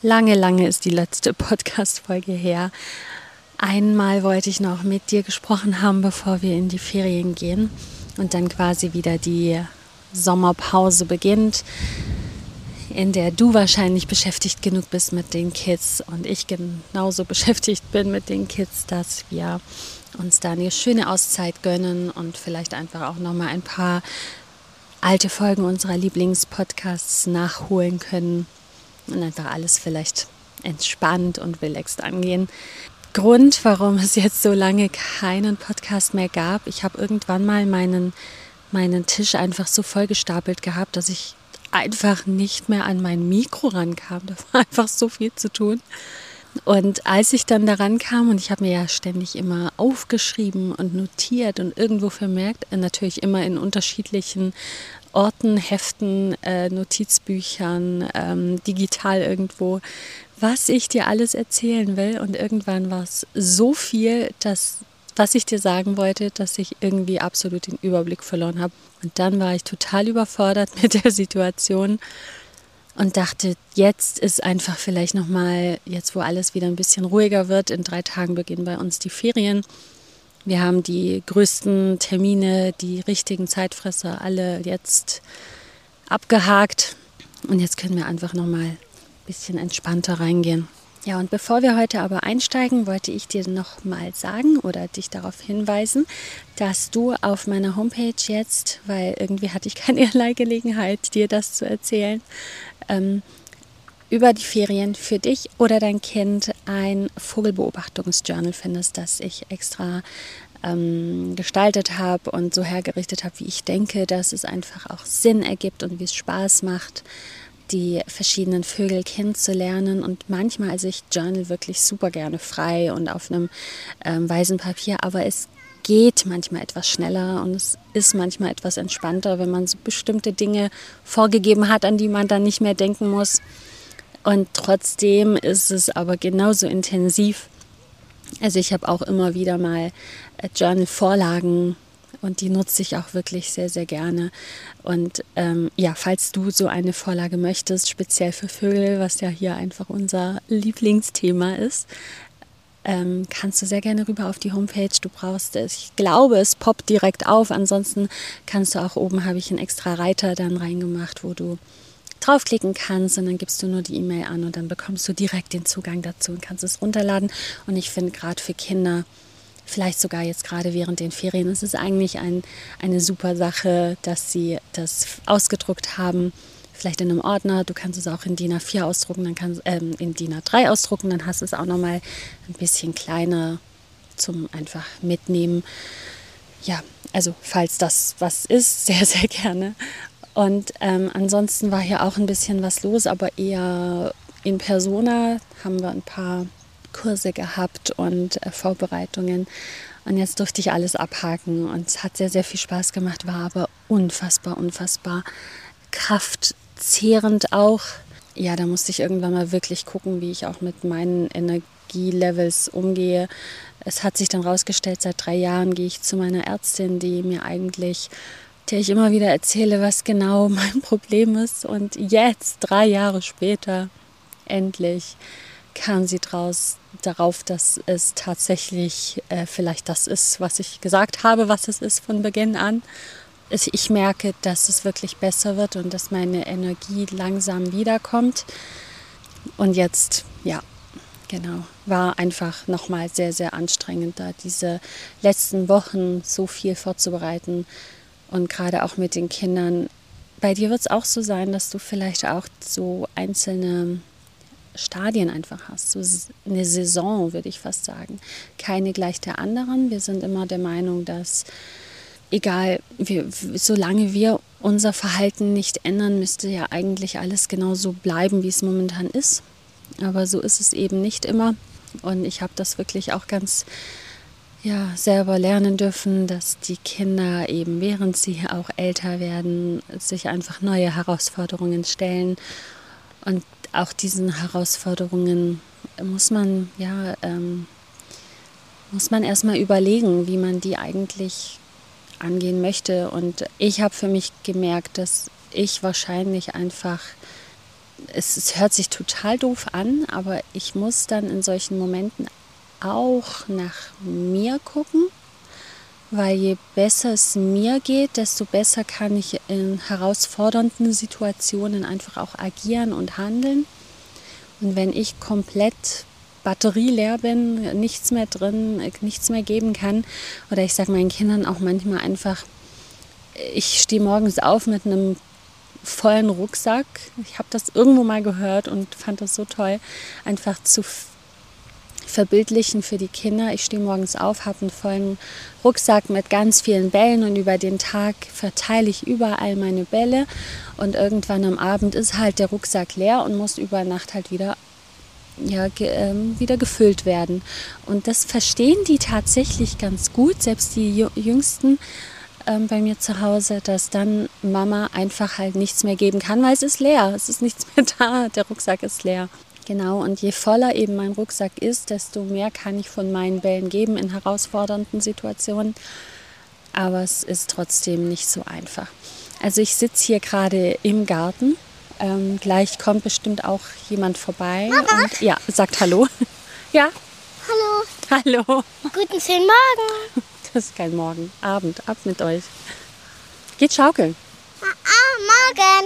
Lange, lange ist die letzte Podcast-Folge her. Einmal wollte ich noch mit dir gesprochen haben, bevor wir in die Ferien gehen und dann quasi wieder die Sommerpause beginnt, in der du wahrscheinlich beschäftigt genug bist mit den Kids und ich genauso beschäftigt bin mit den Kids, dass wir uns da eine schöne Auszeit gönnen und vielleicht einfach auch nochmal ein paar alte Folgen unserer Lieblingspodcasts nachholen können und einfach alles vielleicht entspannt und relaxed angehen. Grund, warum es jetzt so lange keinen Podcast mehr gab, ich habe irgendwann mal meinen Tisch einfach so vollgestapelt gehabt, dass ich einfach nicht mehr an mein Mikro rankam. Da war einfach so viel zu tun. Und als ich dann daran kam, und ich habe mir ja ständig immer aufgeschrieben und notiert und irgendwo vermerkt, natürlich immer in unterschiedlichen Orten, Heften, Notizbüchern, digital irgendwo, was ich dir alles erzählen will. Und irgendwann war es so viel, was ich dir sagen wollte, dass ich irgendwie absolut den Überblick verloren habe. Und dann war ich total überfordert mit der Situation und dachte, jetzt ist einfach vielleicht nochmal, jetzt wo alles wieder ein bisschen ruhiger wird, in 3 Tagen beginnen bei uns die Ferien. Wir haben die größten Termine, die richtigen Zeitfresser alle jetzt abgehakt. Und jetzt können wir einfach nochmal ein bisschen entspannter reingehen. Ja, und bevor wir heute aber einsteigen, wollte ich dir nochmal sagen oder dich darauf hinweisen, dass du auf meiner Homepage jetzt, weil irgendwie hatte ich keinerlei Gelegenheit, dir das zu erzählen, über die Ferien für dich oder dein Kind ein Vogelbeobachtungsjournal findest, das ich extra gestaltet habe und so hergerichtet habe, wie ich denke, dass es einfach auch Sinn ergibt und wie es Spaß macht, die verschiedenen Vögel kennenzulernen. Und manchmal, also ich journal wirklich super gerne frei und auf einem weißen Papier, aber es geht manchmal etwas schneller und es ist manchmal etwas entspannter, wenn man so bestimmte Dinge vorgegeben hat, an die man dann nicht mehr denken muss. Und trotzdem ist es aber genauso intensiv. Also ich habe auch immer wieder mal Journal-Vorlagen und die nutze ich auch wirklich sehr, sehr gerne. Und falls du so eine Vorlage möchtest, speziell für Vögel, was ja hier einfach unser Lieblingsthema ist, kannst du sehr gerne rüber auf die Homepage. Du brauchst es. Ich glaube, es poppt direkt auf. Ansonsten kannst du auch oben, habe ich einen extra Reiter dann reingemacht, wo du draufklicken kannst und dann gibst du nur die E-Mail an und dann bekommst du direkt den Zugang dazu und kannst es runterladen. Und ich finde gerade für Kinder, vielleicht sogar jetzt gerade während den Ferien, ist es eigentlich eine super Sache, dass sie das ausgedruckt haben, vielleicht in einem Ordner. Du kannst es auch in DIN A4 ausdrucken, dann kannst in DIN A3 ausdrucken, dann hast du es auch nochmal ein bisschen kleiner zum einfach mitnehmen. Ja, also falls das was ist, sehr, sehr gerne. Und ansonsten war hier auch ein bisschen was los, aber eher in persona haben wir ein paar Kurse gehabt und Vorbereitungen. Und jetzt durfte ich alles abhaken und es hat sehr, sehr viel Spaß gemacht, war aber unfassbar, unfassbar kraftzehrend auch. Ja, da musste ich irgendwann mal wirklich gucken, wie ich auch mit meinen Energielevels umgehe. Es hat sich dann rausgestellt, seit 3 Jahren gehe ich zu meiner Ärztin, der ich immer wieder erzähle, was genau mein Problem ist. Und jetzt, 3 Jahre später, endlich kam sie darauf, dass es tatsächlich vielleicht das ist, was ich gesagt habe, was es ist von Beginn an. Ich merke, dass es wirklich besser wird und dass meine Energie langsam wiederkommt. Und jetzt, ja, genau, war einfach nochmal sehr, sehr anstrengend, da diese letzten Wochen so viel vorzubereiten. Und gerade auch mit den Kindern. Bei dir wird es auch so sein, dass du vielleicht auch so einzelne Stadien einfach hast. So eine Saison, würde ich fast sagen. Keine gleich der anderen. Wir sind immer der Meinung, dass solange wir unser Verhalten nicht ändern, müsste ja eigentlich alles genauso bleiben, wie es momentan ist. Aber so ist es eben nicht immer. Und ich habe das wirklich auch ganz selber lernen dürfen, dass die Kinder eben, während sie auch älter werden, sich einfach neue Herausforderungen stellen. Und auch diesen Herausforderungen muss man erstmal überlegen, wie man die eigentlich angehen möchte. Und ich habe für mich gemerkt, dass ich wahrscheinlich einfach es hört sich total doof an, aber ich muss dann in solchen Momenten auch nach mir gucken, weil je besser es mir geht, desto besser kann ich in herausfordernden Situationen einfach auch agieren und handeln. Und wenn ich komplett batterieleer bin, nichts mehr drin, nichts mehr geben kann, oder ich sage meinen Kindern auch manchmal einfach, ich stehe morgens auf mit einem vollen Rucksack. Ich habe das irgendwo mal gehört und fand das so toll, einfach zu verbildlichen für die Kinder. Ich stehe morgens auf, habe einen vollen Rucksack mit ganz vielen Bällen und über den Tag verteile ich überall meine Bälle und irgendwann am Abend ist halt der Rucksack leer und muss über Nacht halt wieder gefüllt werden. Und das verstehen die tatsächlich ganz gut, selbst die Jüngsten bei mir zu Hause, dass dann Mama einfach halt nichts mehr geben kann, weil es ist leer, es ist nichts mehr da, der Rucksack ist leer. Genau, und je voller eben mein Rucksack ist, desto mehr kann ich von meinen Bällen geben in herausfordernden Situationen. Aber es ist trotzdem nicht so einfach. Also ich sitze hier gerade im Garten. Gleich kommt bestimmt auch jemand vorbei. Mama. Und ja, sagt Hallo. Ja. Hallo. Hallo. Guten schönen Morgen. Das ist kein Morgen. Abend. Ab mit euch. Geht schaukeln. Morgen.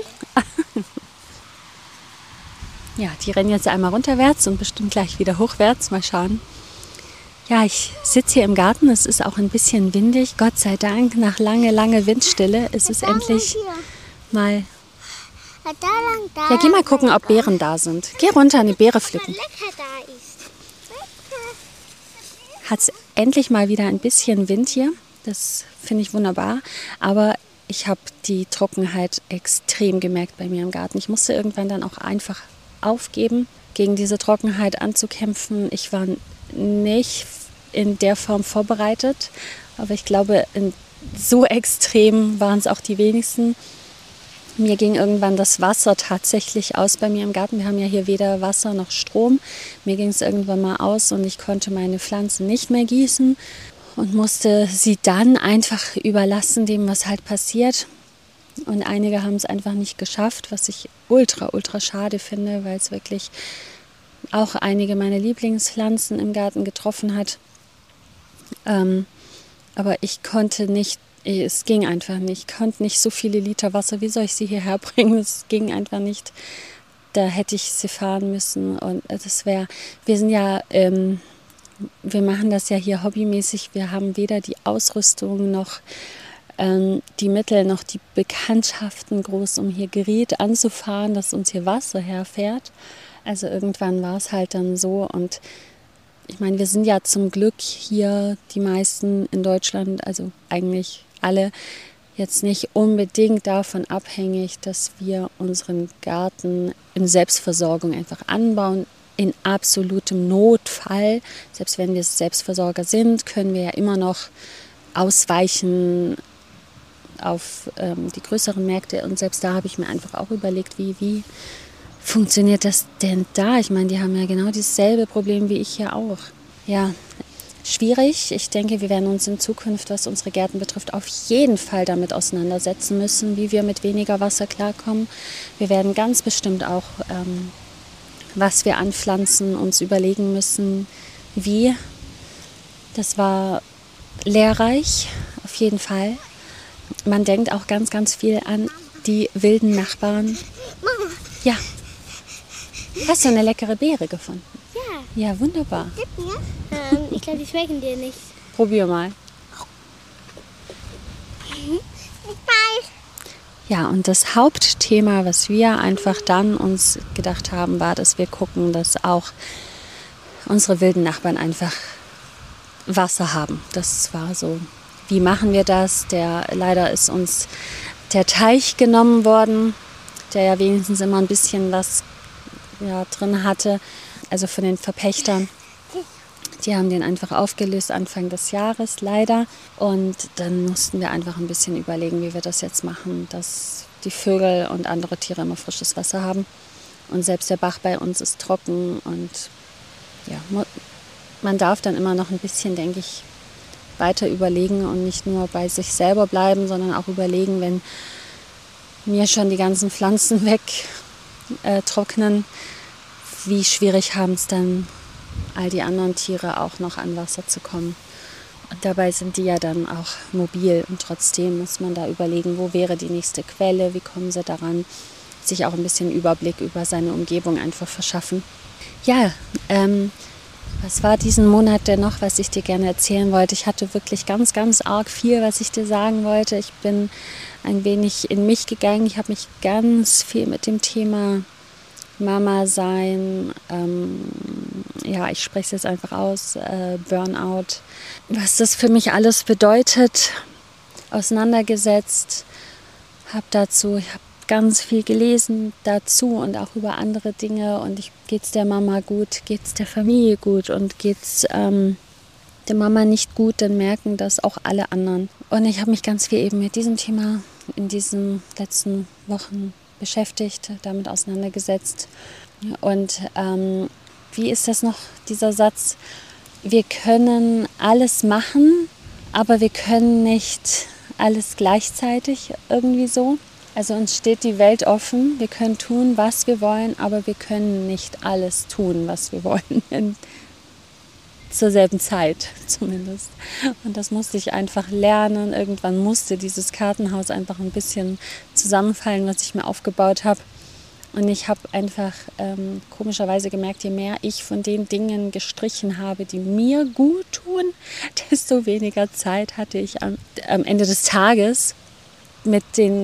Ja, die rennen jetzt einmal runterwärts und bestimmt gleich wieder hochwärts. Mal schauen. Ja, ich sitze hier im Garten. Es ist auch ein bisschen windig. Gott sei Dank, nach lange Windstille ist es endlich mal... Ja, geh mal gucken, ob Beeren da sind. Geh runter, eine Beere pflücken. Hat es endlich mal wieder ein bisschen Wind hier. Das finde ich wunderbar. Aber ich habe die Trockenheit extrem gemerkt bei mir im Garten. Ich musste irgendwann dann auch einfach aufgeben, gegen diese Trockenheit anzukämpfen. Ich war nicht in der Form vorbereitet, aber ich glaube, so extrem waren es auch die wenigsten. Mir ging irgendwann das Wasser tatsächlich aus bei mir im Garten. Wir haben ja hier weder Wasser noch Strom. Mir ging es irgendwann mal aus und ich konnte meine Pflanzen nicht mehr gießen und musste sie dann einfach überlassen dem, was halt passiert. Und einige haben es einfach nicht geschafft, was ich ultra schade finde, weil es wirklich auch einige meiner Lieblingspflanzen im Garten getroffen hat. Aber ich konnte nicht, es ging einfach nicht. Ich konnte nicht so viele Liter Wasser, wie soll ich sie hierher bringen? Es ging einfach nicht. Da hätte ich sie fahren müssen. Und das wäre, wir sind ja, wir machen das ja hier hobbymäßig. Wir haben weder die Ausrüstung noch die Mittel, noch die Bekanntschaften groß, um hier Gerät anzufahren, dass uns hier Wasser herfährt. Also irgendwann war es halt dann so. Und ich meine, wir sind ja zum Glück hier, die meisten in Deutschland, also eigentlich alle, jetzt nicht unbedingt davon abhängig, dass wir unseren Garten in Selbstversorgung einfach anbauen. In absolutem Notfall, selbst wenn wir Selbstversorger sind, können wir ja immer noch ausweichen auf die größeren Märkte. Und selbst da habe ich mir einfach auch überlegt, wie funktioniert das denn da? Ich meine, die haben ja genau dasselbe Problem wie ich hier auch. Ja, schwierig. Ich denke, wir werden uns in Zukunft, was unsere Gärten betrifft, auf jeden Fall damit auseinandersetzen müssen, wie wir mit weniger Wasser klarkommen. Wir werden ganz bestimmt auch, was wir anpflanzen, uns überlegen müssen, wie. Das war lehrreich, auf jeden Fall. Man denkt auch ganz viel an die wilden Nachbarn. Mama. Ja. Hast du eine leckere Beere gefunden? Ja. Ja, wunderbar. Gib mir. Ich glaube, die schmecken dir nicht. Probier mal. Ja, und das Hauptthema, was wir einfach dann uns gedacht haben, war, dass wir gucken, dass auch unsere wilden Nachbarn einfach Wasser haben. Das war so. Wie machen wir das? Leider ist uns der Teich genommen worden, der ja wenigstens immer ein bisschen was drin hatte. Also von den Verpächtern. Die haben den einfach aufgelöst Anfang des Jahres, leider. Und dann mussten wir einfach ein bisschen überlegen, wie wir das jetzt machen, dass die Vögel und andere Tiere immer frisches Wasser haben. Und selbst der Bach bei uns ist trocken. Und ja, man darf dann immer noch ein bisschen, denke ich, weiter überlegen und nicht nur bei sich selber bleiben, sondern auch überlegen, wenn mir schon die ganzen Pflanzen trocknen, wie schwierig haben es dann all die anderen Tiere auch noch an Wasser zu kommen. Und dabei sind die ja dann auch mobil und trotzdem muss man da überlegen, wo wäre die nächste Quelle, wie kommen sie daran, sich auch ein bisschen Überblick über seine Umgebung einfach verschaffen. Ja, was war diesen Monat denn noch, was ich dir gerne erzählen wollte? Ich hatte wirklich ganz, ganz arg viel, was ich dir sagen wollte. Ich bin ein wenig in mich gegangen. Ich habe mich ganz viel mit dem Thema Mama sein, ich spreche es jetzt einfach aus, Burnout, was das für mich alles bedeutet, auseinandergesetzt. Ich habe ganz viel gelesen dazu und auch über andere Dinge und geht's der Mama gut, geht's der Familie gut und geht's der Mama nicht gut, dann merken das auch alle anderen. Und ich habe mich ganz viel eben mit diesem Thema in diesen letzten Wochen beschäftigt, damit auseinandergesetzt. Und wie ist das noch, dieser Satz? Wir können alles machen, aber wir können nicht alles gleichzeitig, irgendwie so. Also uns steht die Welt offen, wir können tun, was wir wollen, aber wir können nicht alles tun, was wir wollen. Zur selben Zeit zumindest. Und das musste ich einfach lernen. Irgendwann musste dieses Kartenhaus einfach ein bisschen zusammenfallen, was ich mir aufgebaut habe. Und ich habe einfach komischerweise gemerkt, je mehr ich von den Dingen gestrichen habe, die mir gut tun, desto weniger Zeit hatte ich am Ende des Tages mit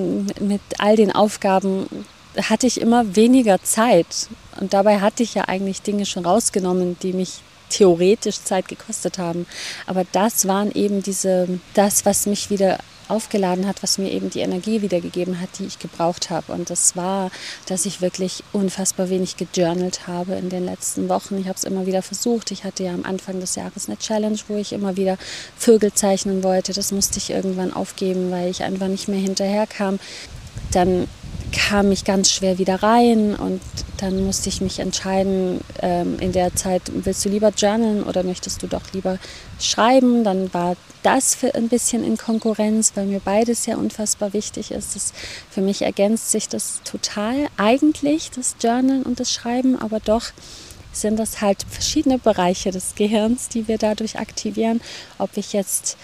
all den Aufgaben hatte ich immer weniger Zeit. Und dabei hatte ich ja eigentlich Dinge schon rausgenommen, die mich theoretisch Zeit gekostet haben. Aber das waren eben das, was mich wieder aufgeladen hat, was mir eben die Energie wiedergegeben hat, die ich gebraucht habe. Und das war, dass ich wirklich unfassbar wenig gejournalt habe in den letzten Wochen. Ich habe es immer wieder versucht. Ich hatte ja am Anfang des Jahres eine Challenge, wo ich immer wieder Vögel zeichnen wollte. Das musste ich irgendwann aufgeben, weil ich einfach nicht mehr hinterherkam. Dann kam ich ganz schwer wieder rein und dann musste ich mich entscheiden, in der Zeit, willst du lieber journalen oder möchtest du doch lieber schreiben? Dann war das für ein bisschen in Konkurrenz, weil mir beides ja unfassbar wichtig ist. Für mich ergänzt sich das total eigentlich, das Journalen und das Schreiben, aber doch sind das halt verschiedene Bereiche des Gehirns, die wir dadurch aktivieren. Ob ich jetzt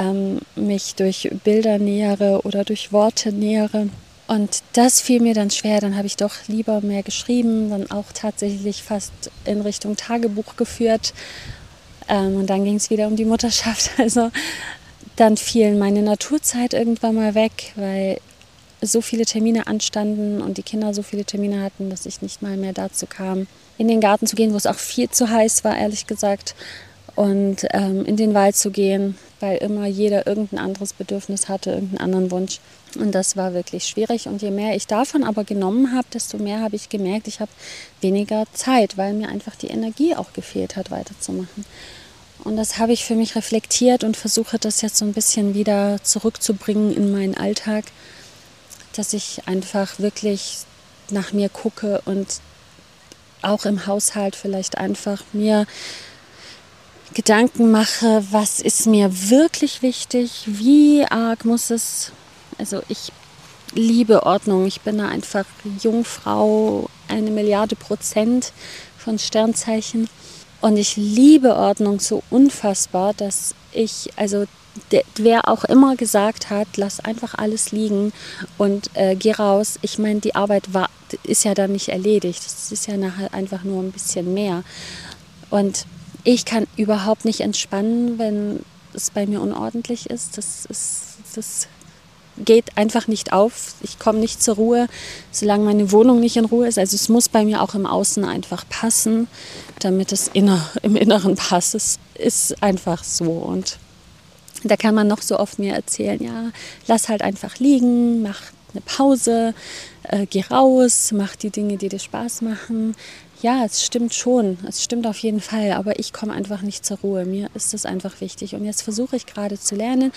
mich durch Bilder nähere oder durch Worte nähere. Und das fiel mir dann schwer, dann habe ich doch lieber mehr geschrieben, dann auch tatsächlich fast in Richtung Tagebuch geführt. Und dann ging es wieder um die Mutterschaft. Also dann fiel meine Naturzeit irgendwann mal weg, weil so viele Termine anstanden und die Kinder so viele Termine hatten, dass ich nicht mal mehr dazu kam, in den Garten zu gehen, wo es auch viel zu heiß war, ehrlich gesagt. Und in den Wald zu gehen, weil immer jeder irgendein anderes Bedürfnis hatte, irgendeinen anderen Wunsch. Und das war wirklich schwierig. Und je mehr ich davon aber genommen habe, desto mehr habe ich gemerkt, ich habe weniger Zeit, weil mir einfach die Energie auch gefehlt hat, weiterzumachen. Und das habe ich für mich reflektiert und versuche das jetzt so ein bisschen wieder zurückzubringen in meinen Alltag, dass ich einfach wirklich nach mir gucke und auch im Haushalt vielleicht einfach mir Gedanken mache, was ist mir wirklich wichtig, wie arg muss es, also ich liebe Ordnung, ich bin da einfach Jungfrau, 1.000.000.000% von Sternzeichen und ich liebe Ordnung so unfassbar, dass wer auch immer gesagt hat, lass einfach alles liegen und geh raus, ich meine, die Arbeit ist ja dann nicht erledigt, es ist ja nachher einfach nur ein bisschen mehr und ich kann überhaupt nicht entspannen, wenn es bei mir unordentlich ist. Das geht einfach nicht auf. Ich komme nicht zur Ruhe, solange meine Wohnung nicht in Ruhe ist. Also es muss bei mir auch im Außen einfach passen, damit es im Inneren passt. Es ist einfach so. Und da kann man noch so oft mir erzählen, ja, lass halt einfach liegen, mach eine Pause, geh raus, mach die Dinge, die dir Spaß machen. Ja, es stimmt schon, es stimmt auf jeden Fall, aber ich komme einfach nicht zur Ruhe. Mir ist das einfach wichtig. Und jetzt versuche ich gerade zu lernen,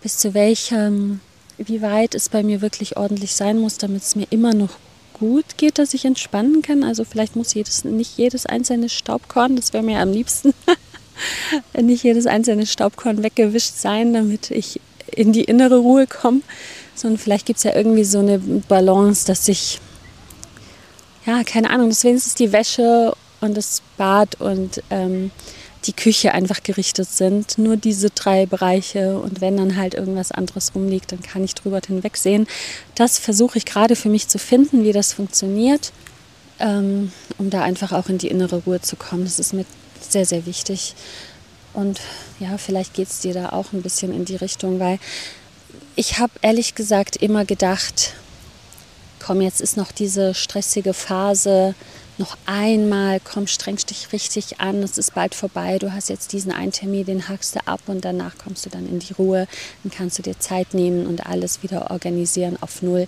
wie weit es bei mir wirklich ordentlich sein muss, damit es mir immer noch gut geht, dass ich entspannen kann. Also vielleicht muss nicht jedes einzelne Staubkorn, das wäre mir am liebsten, nicht jedes einzelne Staubkorn weggewischt sein, damit ich in die innere Ruhe komme. Sondern vielleicht gibt es ja irgendwie so eine Balance, dass ich ja, keine Ahnung, dass wenigstens die Wäsche und das Bad und die Küche einfach gerichtet sind. Nur diese 3 Bereiche, und wenn dann halt irgendwas anderes rumliegt, dann kann ich drüber hinwegsehen. Das versuche ich gerade für mich zu finden, wie das funktioniert, um da einfach auch in die innere Ruhe zu kommen. Das ist mir sehr, sehr wichtig. Und ja, vielleicht geht es dir da auch ein bisschen in die Richtung, weil ich habe ehrlich gesagt immer gedacht, komm, jetzt ist noch diese stressige Phase, noch einmal, komm, strengst dich richtig an, es ist bald vorbei, du hast jetzt diesen einen Termin, den hakst du ab und danach kommst du dann in die Ruhe, dann kannst du dir Zeit nehmen und alles wieder organisieren auf Null.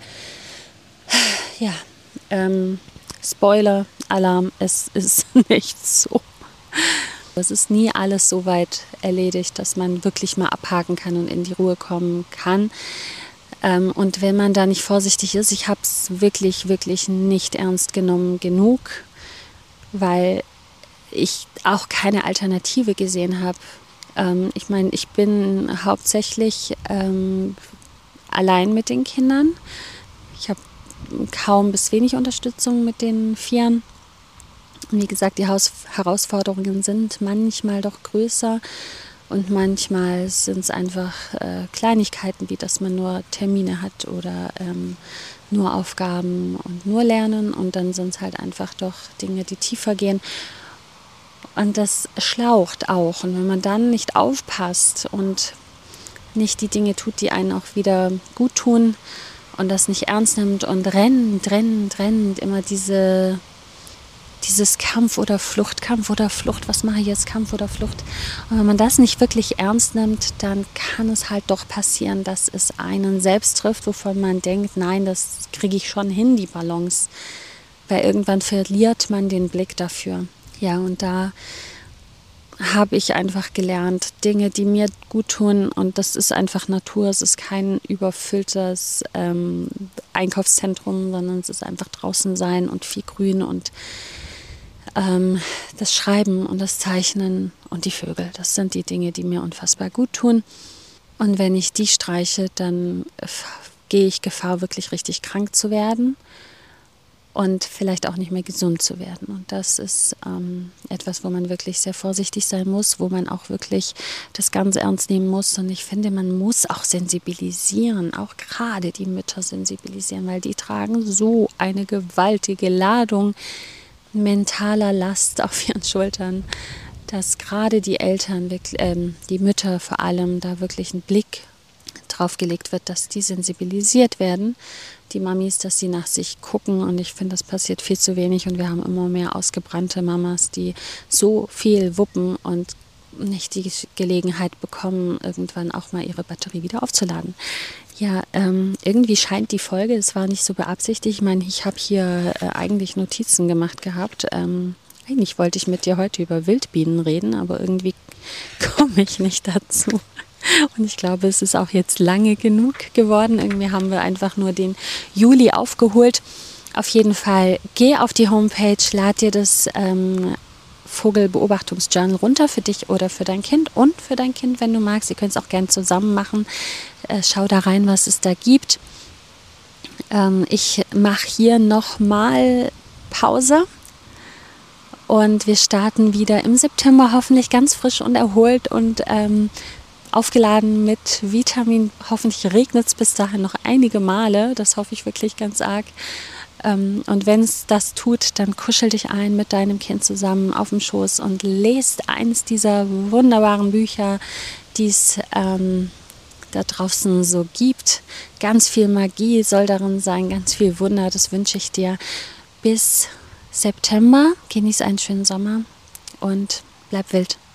Ja, Spoiler, Alarm, es ist nicht so. Es ist nie alles so weit erledigt, dass man wirklich mal abhaken kann und in die Ruhe kommen kann. Und wenn man da nicht vorsichtig ist, ich habe es wirklich, wirklich nicht ernst genommen genug, weil ich auch keine Alternative gesehen habe. Ich meine, ich bin hauptsächlich allein mit den Kindern. Ich habe kaum bis wenig Unterstützung mit den Vieren. Wie gesagt, die Herausforderungen sind manchmal doch größer und manchmal sind es einfach Kleinigkeiten, wie dass man nur Termine hat oder nur Aufgaben und nur Lernen, und dann sind es halt einfach doch Dinge, die tiefer gehen. Und das schlaucht auch. Und wenn man dann nicht aufpasst und nicht die Dinge tut, die einen auch wieder gut tun und das nicht ernst nimmt und rennt, immer dieses Kampf oder Flucht, was mache ich jetzt, Kampf oder Flucht. Und wenn man das nicht wirklich ernst nimmt, dann kann es halt doch passieren, dass es einen selbst trifft, wovon man denkt, nein, das kriege ich schon hin, die Balance. Weil irgendwann verliert man den Blick dafür. Ja, und da habe ich einfach gelernt, Dinge, die mir gut tun, und das ist einfach Natur, es ist kein überfülltes Einkaufszentrum, sondern es ist einfach draußen sein und viel Grün und das Schreiben und das Zeichnen und die Vögel. Das sind die Dinge, die mir unfassbar gut tun. Und wenn ich die streiche, dann gehe ich Gefahr, wirklich richtig krank zu werden und vielleicht auch nicht mehr gesund zu werden. Und das ist etwas, wo man wirklich sehr vorsichtig sein muss, wo man auch wirklich das ganz ernst nehmen muss. Und ich finde, man muss auch sensibilisieren, auch gerade die Mütter sensibilisieren, weil die tragen so eine gewaltige Ladung mentaler Last auf ihren Schultern, dass gerade die Eltern, die Mütter vor allem, da wirklich ein Blick drauf gelegt wird, dass die sensibilisiert werden, die Mamis, dass sie nach sich gucken, und ich finde, das passiert viel zu wenig, und wir haben immer mehr ausgebrannte Mamas, die so viel wuppen und nicht die Gelegenheit bekommen, irgendwann auch mal ihre Batterie wieder aufzuladen. Ja, irgendwie scheint die Folge, es war nicht so beabsichtigt. Ich meine, ich habe hier eigentlich Notizen gemacht gehabt. Eigentlich wollte ich mit dir heute über Wildbienen reden, aber irgendwie komme ich nicht dazu. Und ich glaube, es ist auch jetzt lange genug geworden. Irgendwie haben wir einfach nur den Juli aufgeholt. Auf jeden Fall, geh auf die Homepage, lad dir das Vogelbeobachtungsjournal runter für dich oder für dein Kind und für dein Kind, wenn du magst. Ihr könnt es auch gerne zusammen machen. Schau da rein, was es da gibt. Ich mache hier nochmal Pause und wir starten wieder im September, hoffentlich ganz frisch und erholt und aufgeladen mit Vitamin. Hoffentlich regnet es bis dahin noch einige Male, das hoffe ich wirklich ganz arg. Und wenn es das tut, dann kuschel dich ein mit deinem Kind zusammen auf dem Schoß und lest eines dieser wunderbaren Bücher, die es da draußen so gibt. Ganz viel Magie soll darin sein, ganz viel Wunder, das wünsche ich dir. Bis September, genieß einen schönen Sommer und bleib wild.